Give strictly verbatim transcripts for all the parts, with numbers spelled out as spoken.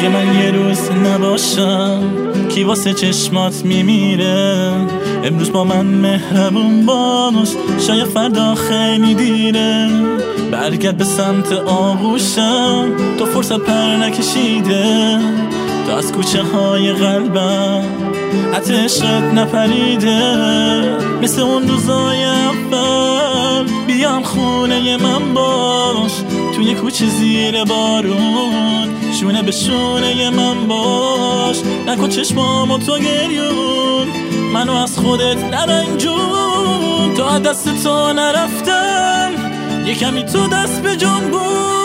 اگه من یه روز نباشم کی واسه چشمات میمیره؟ امروز با من مهربون باش، شاید فردا خیلی دیره. برگرد به سمت آغوشم، تو فرصت پر نکشیده، تو از کوچه های قلبم حتی عشقت نپریده. مثل اون روزای اول بیام خونه من باش، توی کوچه زیر بارون شونه به شونه من باش. نکن چشمامو تو گریون، منو از خودت نرنجون. تا دست تو نرفتم یه کمی تو دست به جون بود.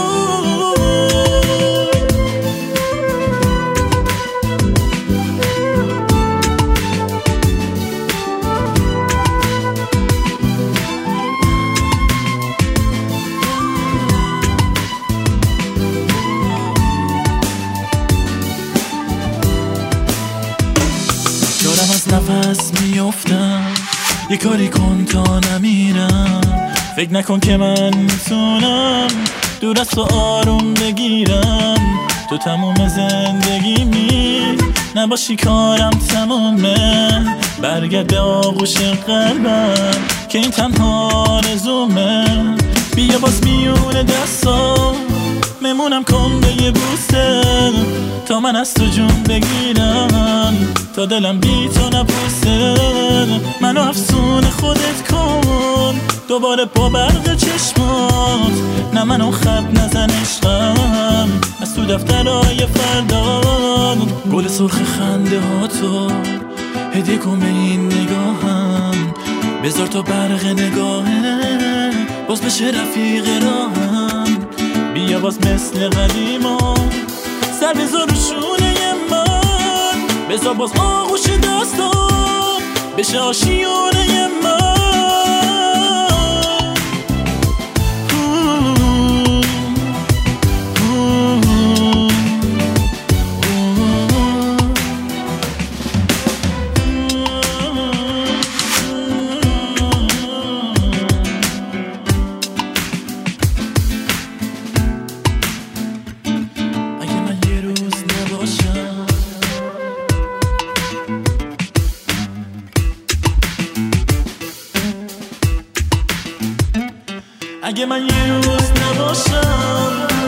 دارم از نفس میافتم، یه کاری کن تا نمیرم. فکر نکن که من میتونم دور از تو آروم بگیرم. تو تموم زندگیمی نباشی کارم تمومه. برگرد به آغوش قلبم که این تنها آرزومه. بیا باز میونه دستام ممونم کن به یه بوسه، تا من از تو جون بگیرم، تا دلم بی تو نپوسه. منو افسون خودت کن دوباره با برق چشمات، نه منو خط نزن عشقم از تو دفترهای فردا. گل سرخ خنده ها تو هدیه کن به این نگاهم، بذار تا برق نگاهه باز بشه رفیق راهم. بیا باز مثل قدیما سر بذار رو شونه من، بذار باز آغوش دستام بشه آشیونه من. اگه من یه روز نباشم